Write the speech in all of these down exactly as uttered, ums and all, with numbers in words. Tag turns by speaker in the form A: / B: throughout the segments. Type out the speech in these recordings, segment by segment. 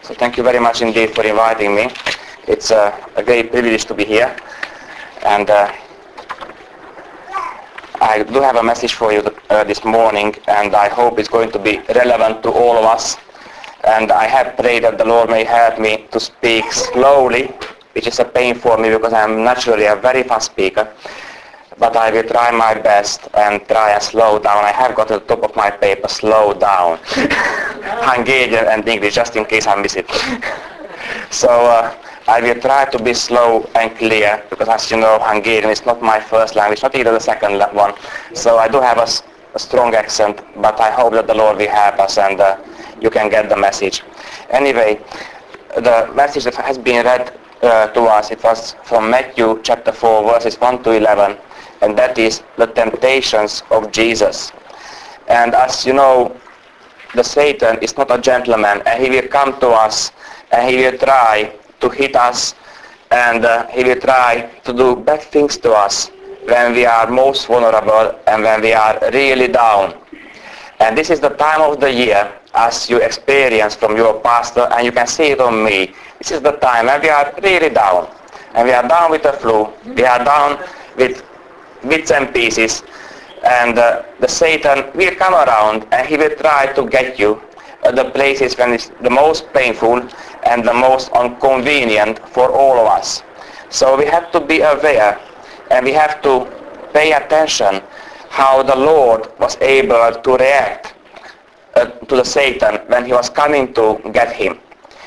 A: So thank you very much indeed for inviting me. It's uh, a great privilege to be here. And uh, I do have a message for you uh, this morning, and I hope it's going to be relevant to all of us. And I have prayed that the Lord may help me to speak slowly, which is a pain for me because I'm naturally a very fast speaker. But I will try my best and try and slow down. I have got at the top of my paper, slow down. Hungarian and English, just in case I miss it. So uh, I will try to be slow and clear, because as you know, Hungarian is not my first language, not either the second one. So I do have a, a strong accent, but I hope that the Lord will help us and uh, you can get the message. Anyway, the message that has been read uh, to us, it was from Matthew chapter four, verses one to eleven. And that is the temptations of Jesus. And as you know, the Satan is not a gentleman, and he will come to us and he will try to hit us, and uh, he will try to do bad things to us when we are most vulnerable and when we are really down. And this is the time of the year, as you experience from your pastor, and you can see it on me. This is the time when we are really down, and we are down with the flu, we are down with bits and pieces, and uh, the Satan will come around and he will try to get you at the places when it's the most painful and the most inconvenient for all of us. So we have to be aware, and we have to pay attention how the Lord was able to react uh, to the Satan when he was coming to get him.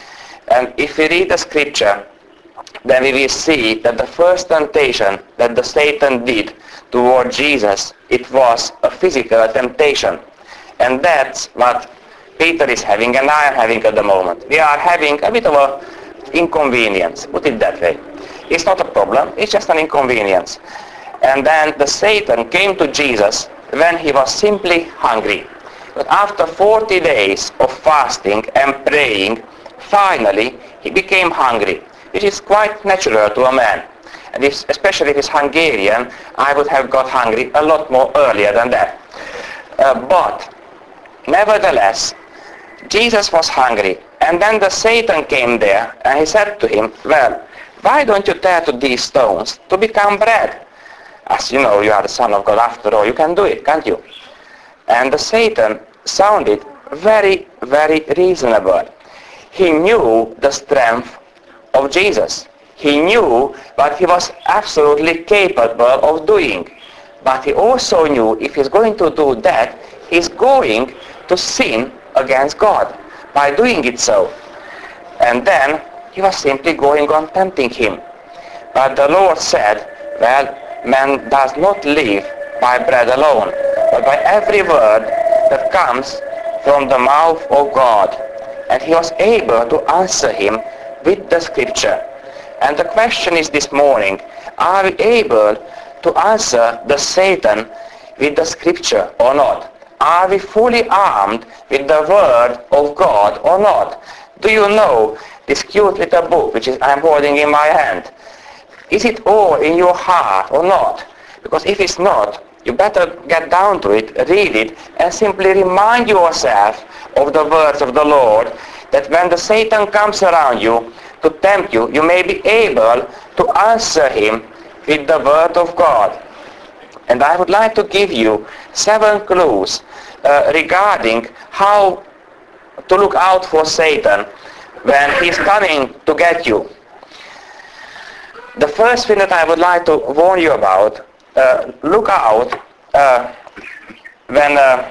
A: And if we read the scripture, then we will see that the first temptation that the Satan did toward Jesus, it was a physical temptation. And that's what Peter is having and I am having at the moment. We are having a bit of an inconvenience, put it that way. It's not a problem, it's just an inconvenience. And then the Satan came to Jesus when he was simply hungry. But after forty days of fasting and praying, finally he became hungry, which is quite natural to a man. And if, especially if it's Hungarian, I would have got hungry a lot more earlier than that. Uh, but, nevertheless, Jesus was hungry. And then the Satan came there and he said to him, well, why don't you tell to these stones to become bread? As you know, you are the Son of God after all, you can do it, can't you? And the Satan sounded very, very reasonable. He knew the strength of Jesus. He knew what he was absolutely capable of doing. But he also knew if he's going to do that, he's going to sin against God by doing it so. And then he was simply going on tempting him. But the Lord said, well, man does not live by bread alone, but by every word that comes from the mouth of God. And he was able to answer him with the scripture. And the question is this morning, are we able to answer the Satan with the scripture or not? Are we fully armed with the word of God or not? Do you know this cute little book which is I'm holding in my hand? Is it all in your heart or not? Because if it's not, you better get down to it, read it, and simply remind yourself of the words of the Lord, that when the Satan comes around you to tempt you, you may be able to answer him with the word of God. And I would like to give you seven clues uh, regarding how to look out for Satan when he's coming to get you. The first thing that I would like to warn you about, uh, look out uh, when uh,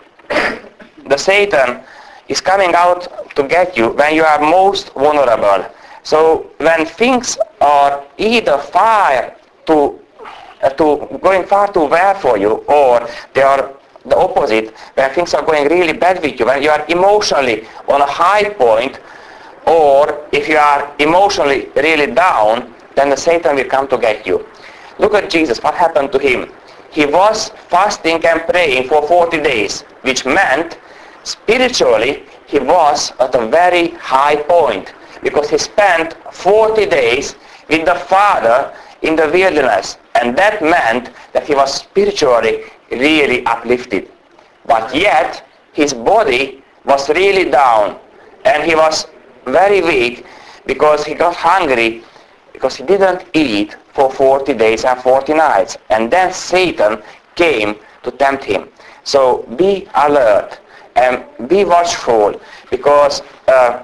A: the Satan is coming out to get you when you are most vulnerable. So when things are either far to, uh, to going far too well for you, or they are the opposite, when things are going really bad with you, when you are emotionally on a high point, or if you are emotionally really down, then the Satan will come to get you. Look at Jesus, what happened to him? He was fasting and praying for forty days, which meant spiritually he was at a very high point, because he spent forty days with the Father in the wilderness, and that meant that he was spiritually really uplifted. But yet his body was really down, and he was very weak because he got hungry because he didn't eat for forty days and forty nights. And then Satan came to tempt him. So be alert and be watchful, because uh,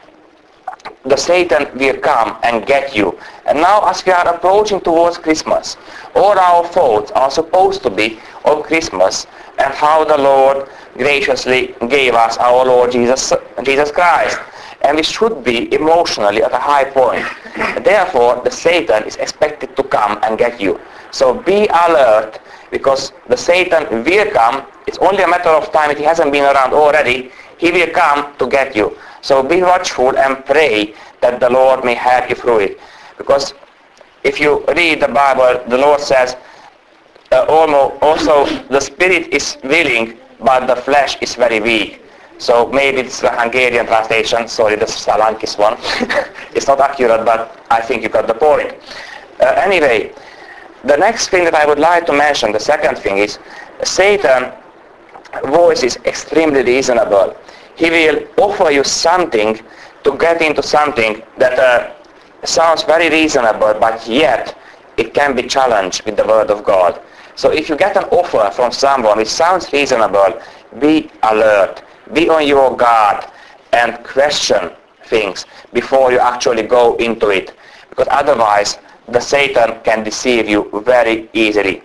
A: the Satan will come and get you. And now as we are approaching towards Christmas, all our thoughts are supposed to be on Christmas and how the Lord graciously gave us our Lord Jesus, Jesus Christ. And we should be emotionally at a high point. Therefore, the Satan is expected to come and get you. So be alert, because the Satan will come. It's only a matter of time. If he hasn't been around already, he will come to get you. So be watchful and pray that the Lord may help you through it. Because if you read the Bible, the Lord says, uh, almost, also the spirit is willing, but the flesh is very weak. So maybe it's the Hungarian translation, sorry, the Salankis one. It's not accurate, but I think you got the point. Uh, anyway, the next thing that I would like to mention, the second thing is, Satan's voice is extremely reasonable. He will offer you something to get into something that uh, sounds very reasonable, but yet it can be challenged with the Word of God. So if you get an offer from someone which sounds reasonable, be alert. Be on your guard and question things before you actually go into it, because otherwise the Satan can deceive you very easily.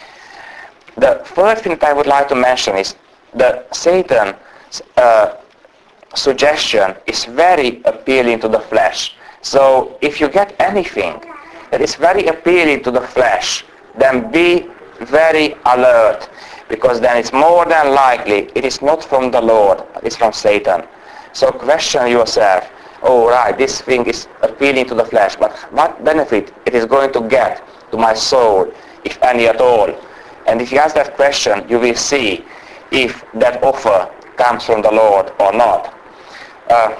A: The third thing that I would like to mention is that Satan's uh, suggestion is very appealing to the flesh. So if you get anything that is very appealing to the flesh, then be very alert, because then it's more than likely it is not from the Lord, it's from Satan. So question yourself, oh right, this thing is appealing to the flesh, but what benefit it is going to get to my soul, if any at all? And if you ask that question, you will see if that offer comes from the Lord or not. Uh,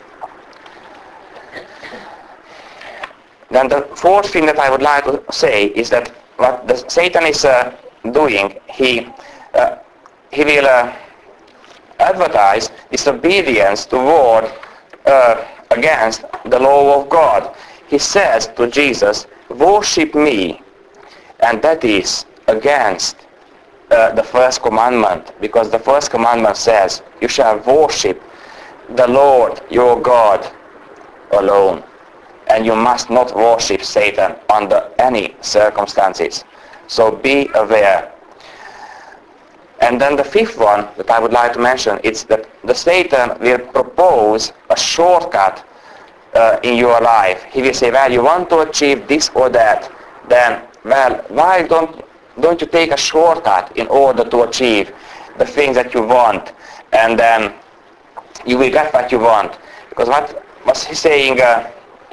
A: then the fourth thing that I would like to say is that what the Satan is uh, doing, he uh, he will uh, advertise disobedience toward uh, against the law of God. He says to Jesus, worship me, and that is against uh, the first commandment, because the first commandment says you shall worship the Lord your God alone, and you must not worship Satan under any circumstances. So be aware. And then the fifth one that I would like to mention is that the Satan will propose a shortcut uh, in your life. He will say, well, you want to achieve this or that, then, well, why don't, don't you take a shortcut in order to achieve the things that you want, and then you will get what you want. Because what was he saying uh,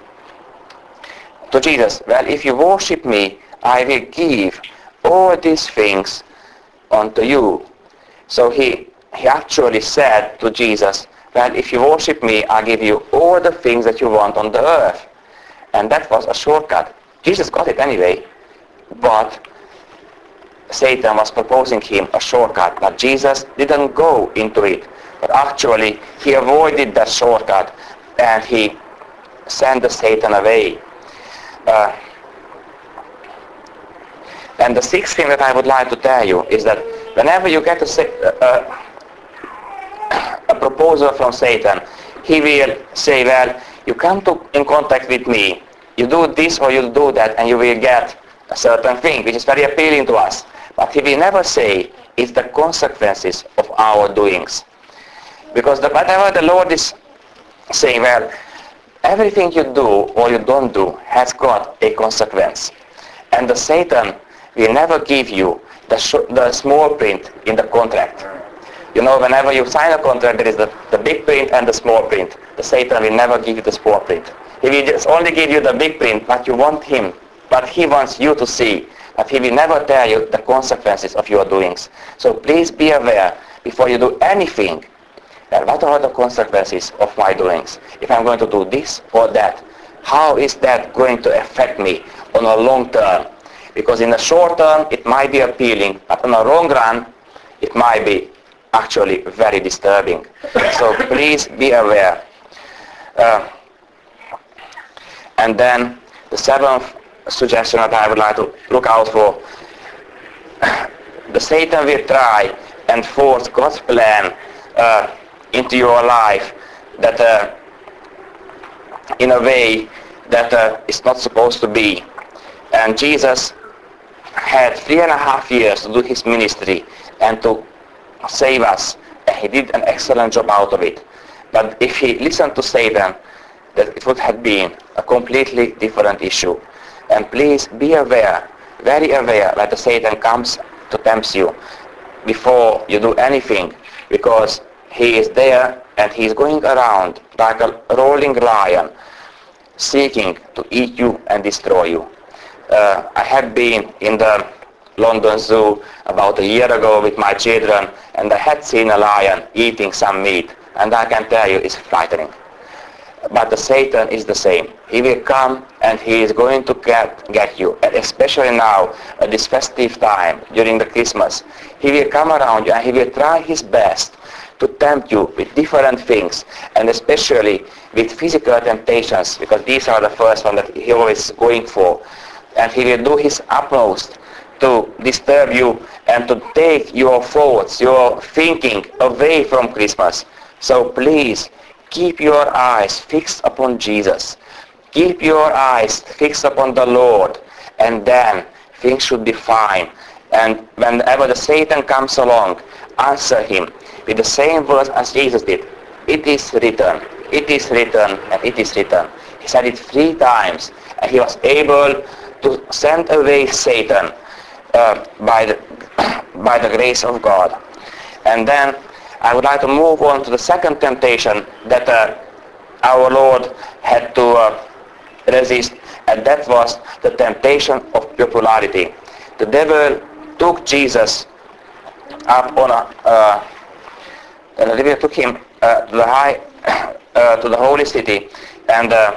A: to Jesus? Well, if you worship me, I will give all these things unto you. So he, he actually said to Jesus, well, if you worship me, I'll give you all the things that you want on the earth. And that was a shortcut. Jesus got it anyway, but Satan was proposing him a shortcut. But Jesus didn't go into it, but actually he avoided that shortcut and he sent the Satan away. Uh, and the sixth thing that I would like to tell you is that whenever you get a, uh, a proposal from Satan, he will say, well, you come to, in contact with me, you do this or you do that, and you will get a certain thing, which is very appealing to us. But he will never say it's the consequences of our doings. Because the, whatever the Lord is saying, well, everything you do or you don't do has got a consequence. And the Satan will never give you the, sh- the small print in the contract. You know, whenever you sign a contract, there is the, the big print and the small print. The Satan will never give you the small print. He will just only give you the big print, but you want him, but he wants you to see. But he will never tell you the consequences of your doings. So please be aware before you do anything. And what are the consequences of my doings? If I'm going to do this or that, how is that going to affect me on a long term? Because in the short term, it might be appealing, but on the long run, it might be actually very disturbing. So please be aware. Uh, and then the seventh suggestion that I would like to look out for, the Satan will try and force God's plan uh, into your life that uh, in a way that uh, is not supposed to be. And Jesus had three and a half years to do his ministry and to save us, and he did an excellent job out of it. But if he listened to Satan, that it would have been a completely different issue. And please be aware, very aware, that the Satan comes to tempt you before you do anything, because he is there and he is going around like a rolling lion, seeking to eat you and destroy you. Uh, I had been in the London Zoo about a year ago with my children, and I had seen a lion eating some meat, and I can tell you it's frightening. But the Satan is the same. He will come and he is going to get, get you, and especially now at this festive time during the Christmas. He will come around you and he will try his best to tempt you with different things, and especially with physical temptations, because these are the first one that he always going for. And he will do his utmost to disturb you and to take your thoughts, your thinking away from Christmas. So please, keep your eyes fixed upon Jesus. Keep your eyes fixed upon the Lord, and then things should be fine. And whenever the Satan comes along, answer him with the same words as Jesus did. It is written, it is written, and it is written. He said it three times, and he was able to send away Satan uh, by the by the grace of God. And then I would like to move on to the second temptation that uh, our Lord had to uh, resist, and that was the temptation of popularity. The devil took Jesus up on a, uh, the devil took him uh, to the high, uh, to the holy city, and uh,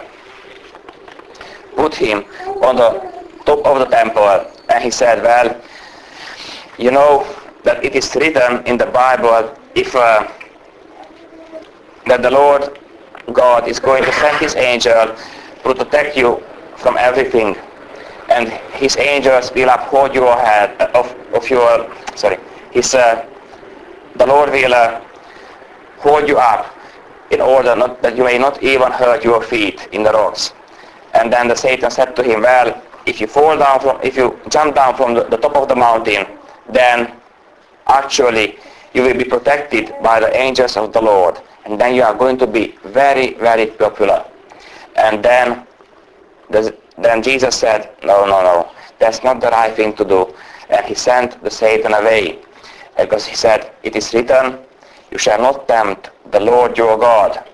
A: put him on the top of the temple, and he said, well, you know that it is written in the Bible, if uh, that the Lord God is going to send his angel to protect you from everything, and his angels will uphold your head uh, of, of your sorry his uh, the Lord will uh, hold you up in order not, that you may not even hurt your feet in the rocks. And then the Satan said to him, well, if you fall down from if you jump down from the, the top of the mountain, then actually you will be protected by the angels of the Lord, and then you are going to be very, very popular. And then the, then Jesus said, no, no, no, that's not the right thing to do. And he sent the Satan away, because he said, it is written, you shall not tempt the Lord your God.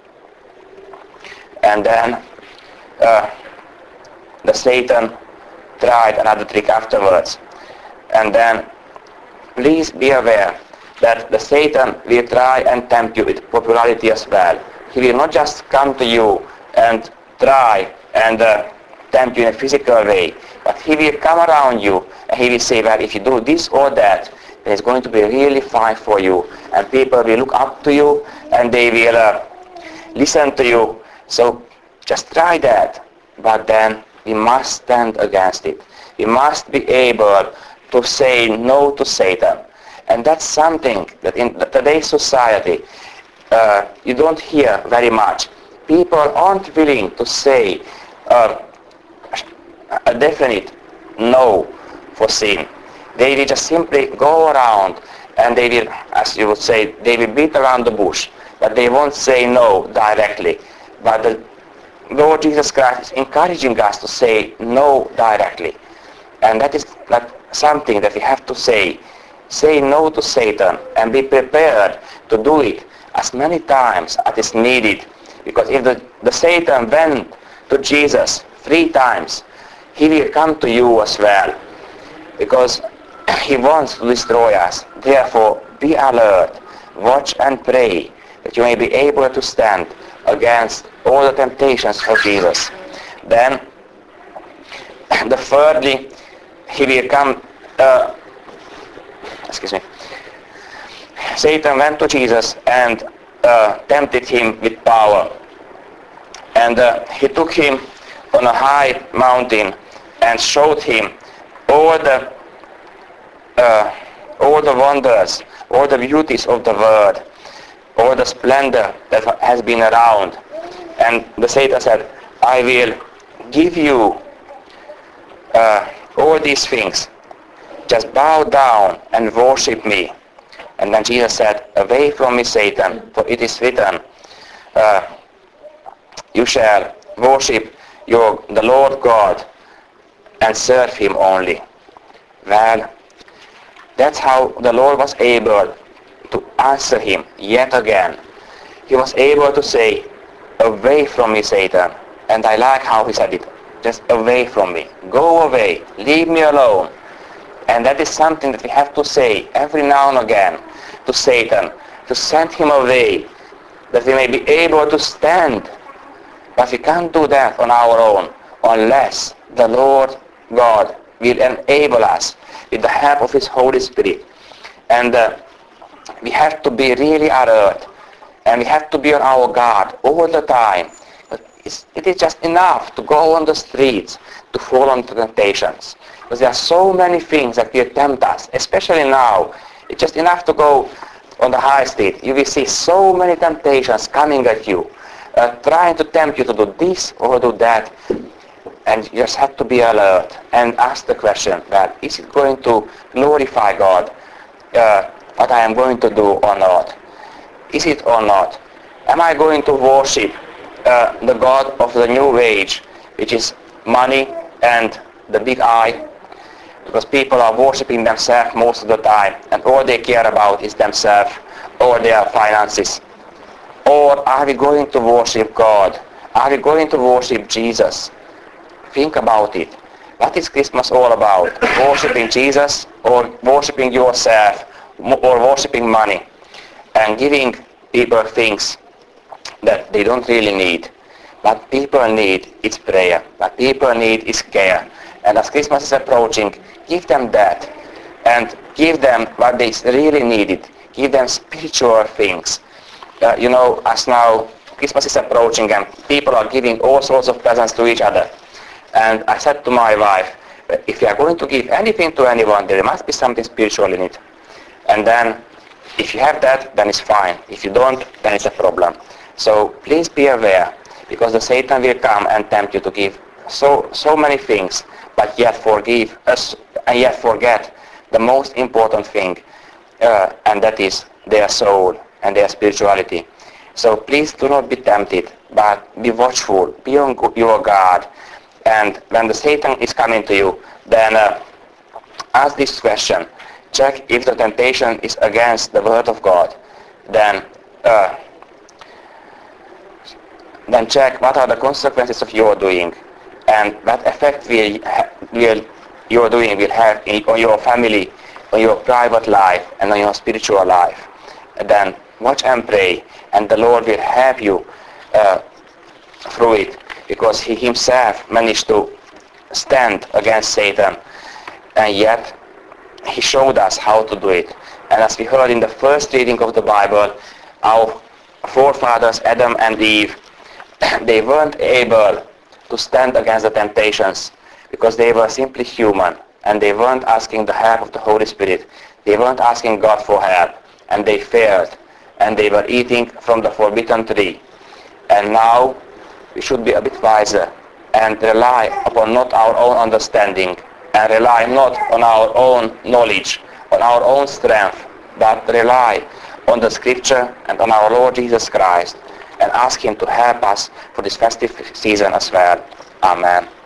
A: And then uh, the Satan tried another trick afterwards. And then please be aware that the Satan will try and tempt you with popularity as well. He will not just come to you and try and uh, tempt you in a physical way, but he will come around you and he will say, well, if you do this or that, then it's going to be really fine for you, and people will look up to you and they will uh, listen to you. So just try that, but then we must stand against it. We must be able to say no to Satan. And that's something that in today's society uh, you don't hear very much. People aren't willing to say uh, a definite no for sin. They will just simply go around and they will, as you would say, they will beat around the bush, but they won't say no directly. But the Lord Jesus Christ is encouraging us to say no directly. And that is not something that we have to say. Say no to Satan and be prepared to do it as many times as is needed. Because if the, the Satan went to Jesus three times, he will come to you as well. Because he wants to destroy us. Therefore, be alert, watch and pray that you may be able to stand against all the temptations of Jesus. Then, the thirdly, he will come uh, excuse me, Satan went to Jesus and uh, tempted him with power. And uh, he took him on a high mountain and showed him all the uh, all the wonders, all the beauties of the world, all the splendor that has been around. And the Satan said, I will give you uh, all these things. Just bow down and worship me. And then Jesus said, away from me, Satan, for it is written, uh, you shall worship your, the Lord God and serve him only. Well, that's how the Lord was able to answer him yet again. He was able to say, away from me, Satan. And I like how he said it. Just away from me. Go away. Leave me alone. And that is something that we have to say every now and again to Satan, to send him away, that we may be able to stand. But we can't do that on our own unless the Lord God will enable us with the help of his Holy Spirit. And uh, we have to be really alert, and we have to be on our guard all the time. But it's, it is just enough to go on the streets to fall into temptations. Because there are so many things that will tempt us, especially now. It's just enough to go on the high street. You will see so many temptations coming at you, uh, trying to tempt you to do this or do that. And you just have to be alert and ask the question, well, is it going to glorify God, uh, what I am going to do or not? Is it or not? Am I going to worship uh, the God of the new age, which is money and the big I? Because people are worshipping themselves most of the time, and all they care about is themselves or their finances. Or are we going to worship God? Are we going to worship Jesus? Think about it. What is Christmas all about? Worshipping Jesus or worshipping yourself or worshipping money and giving people things that they don't really need. What people need is prayer. What people need is care. And as Christmas is approaching, give them that and give them what they really needed. Give them spiritual things. Uh, you know, as now Christmas is approaching and people are giving all sorts of presents to each other. And I said to my wife, if you are going to give anything to anyone, there must be something spiritual in it. And then, if you have that, then it's fine. If you don't, then it's a problem. So please be aware, because the Satan will come and tempt you to give so so many things, but yet forgive us and yet forget the most important thing, uh, and that is their soul and their spirituality. So please do not be tempted, but be watchful, be on your guard. And when the Satan is coming to you, then uh, ask this question. Check if the temptation is against the Word of God. Then, uh, then check what are the consequences of your doing, and what effect will, will your doing will have in, on your family, on your private life, and on your spiritual life. And then watch and pray, and the Lord will help you uh, through it. Because he himself managed to stand against Satan, and yet he showed us how to do it. And as we heard in the first reading of the Bible, our forefathers Adam and Eve, they weren't able to stand against the temptations because they were simply human, and they weren't asking the help of the Holy Spirit. They weren't asking God for help, and they failed, and they were eating from the forbidden tree. And now we should be a bit wiser and rely upon not our own understanding and rely not on our own knowledge, on our own strength, but rely on the Scripture and on our Lord Jesus Christ and ask him to help us for this festive season as well. Amen.